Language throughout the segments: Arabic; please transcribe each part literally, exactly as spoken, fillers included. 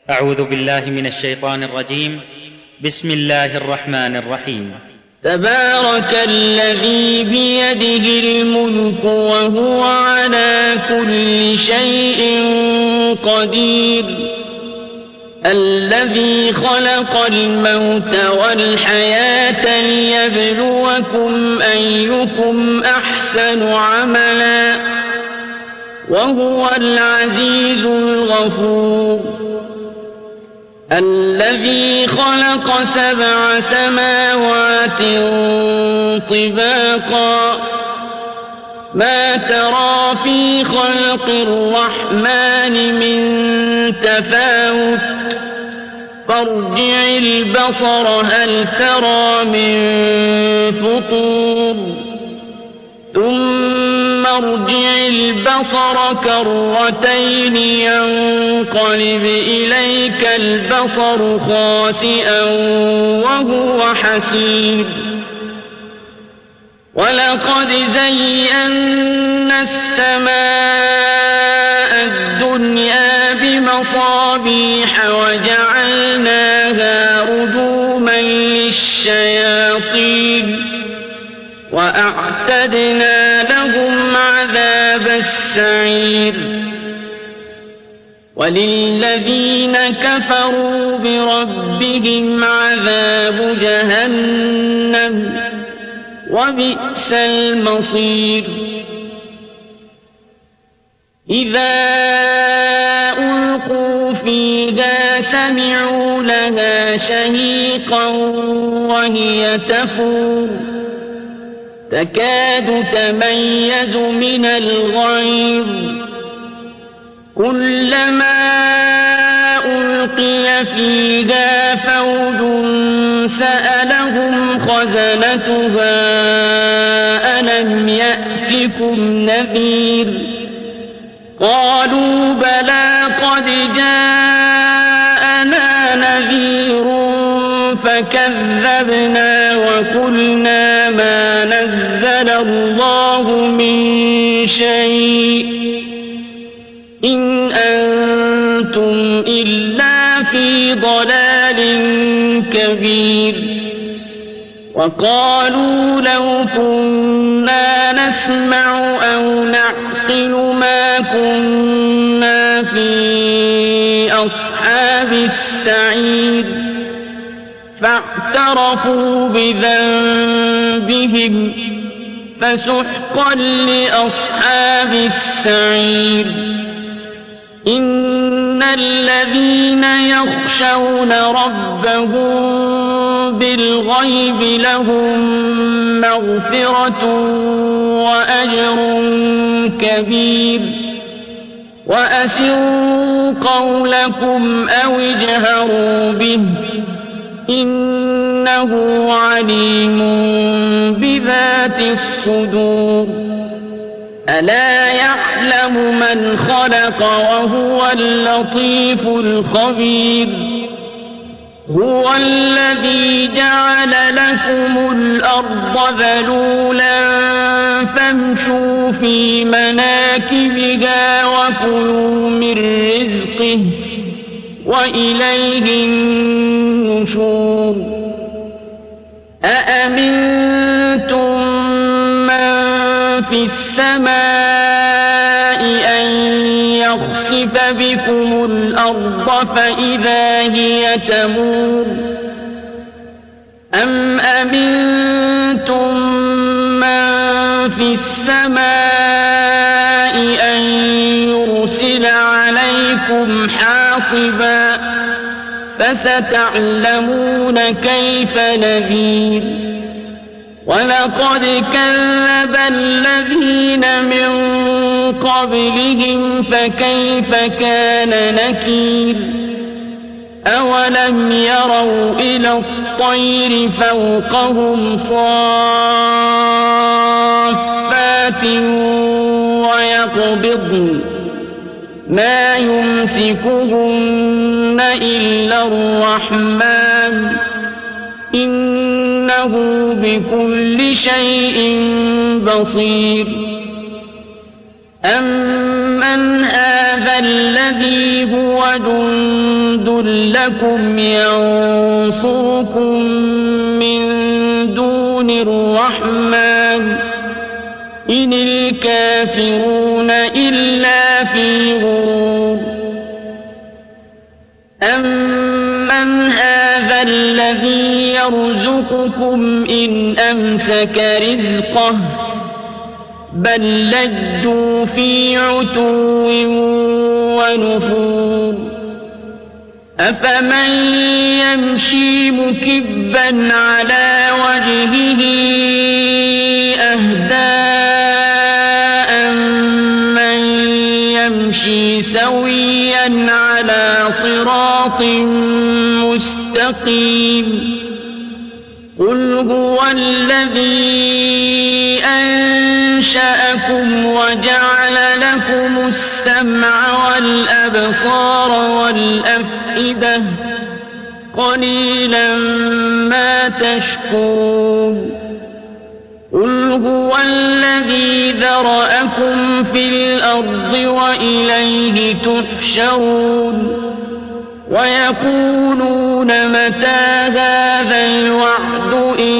أعوذ بالله من الشيطان الرجيم. بسم الله الرحمن الرحيم. تبارك الذي بيده الملك وهو على كل شيء قدير، الذي خلق الموت والحياة ليبلوكم أيكم أحسن عملا، وهو العزيز الغفور. الذي خلق سبع سماوات طباقا، ما ترى في خلق الرحمن من تفاوت، فارجع البصر هل ترى من فطور، ثم ارجع البصر كرتين ينقلب إليك البصر خاسئا وهو حسير. ولقد زينا السماء الدنيا بمصابيح وجعلناها رجوما للشياطين، وأعتدنا لهم عذاب السعير. وللذين كفروا بربهم عذاب جهنم، وبئس المصير. إذا ألقوا فيها سمعوا لها شهيقا وهي تفور، تكاد تميز من الغيظ، كلما ألقي فيها فوج سألهم خزنتها ألم يأتكم نذير، قالوا بلى قد جاءنا نذير فكذبنا وقلنا ما نزل الله من شيء إن أنتم إلا في ضلال كبير. وقالوا لو كنا نسمع أو نعقل ما كنا في أصحاب السعير، فاعترفوا بذنبهم فسحقا لأصحاب السعير. إن الذين يخشون ربهم بالغيب لهم مغفرة وأجر كبير. وأسروا قولكم أو اجهروا به إنه عليم بذات الصدور. ألا يعلم من خلق وهو اللطيف الخبير. هو الذي جعل لكم الأرض ذلولا فامشوا في مناكبها وكلوا من رزقه وإليه النشور. أأمنتم من في السماء أن يخسف بكم الأرض فإذا هي تمور، أم أمنتم من في السماء أن يرسل عليكم حاصبا، فستعلمون كيف نذير. ولقد كذب الذين من قبلهم فكيف كان نكير. أولم يروا إلى الطير فوقهم صافات ويقبضن ما يمسكهن إلا الرحمن إنه بكل شيء بصير. أمن هذا الذي هو جند لكم ينصركم من دون الرحمن إن الكافرون إلا في غرور أمن هذا الذي يرزقكم إن أمسك رزقه بل لجوا في عتو ونفور أفمن يمشي مكبا على وجهه أهدى أمن يمشي سويا على صراط مستقيم قل هو الذي أنشأكم وجعل لكم السمع والأبصار والأفئدة قليلا ما تشكرون قل هو الذي ذرأكم في الأرض وإليه تحشرون ويقولون متى هذا الوعد إن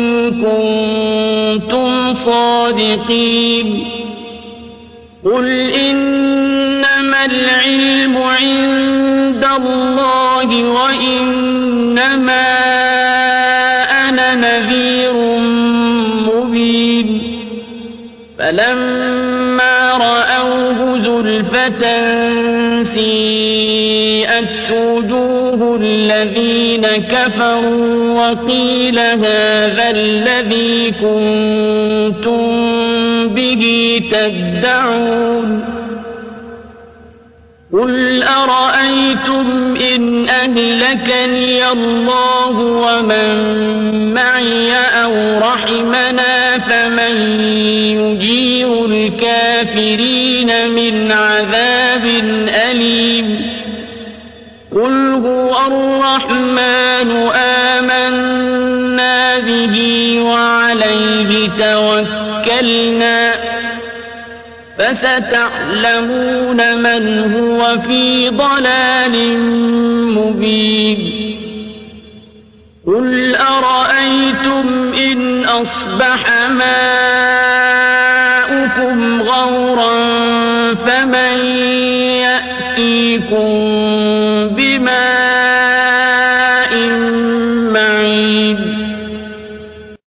كنتم صادقين قل إنما العلم عند الله وإنما أنا نذير مبين فلما رأوه زلفة سيئت وجوه الذين كفروا وقيل هذا الذي كنتم به تدعون قل أرأيتم إن أهلكني الله ومن معي أو رحمنا فمن يجير الكافرين من عذاب أليم قل هو الرحمن آمنا به وعليه توكلنا فستعلمون من هو في ضلال مبين قل أرأيتم إن أصبح ماؤكم غورا فمن يأتيكم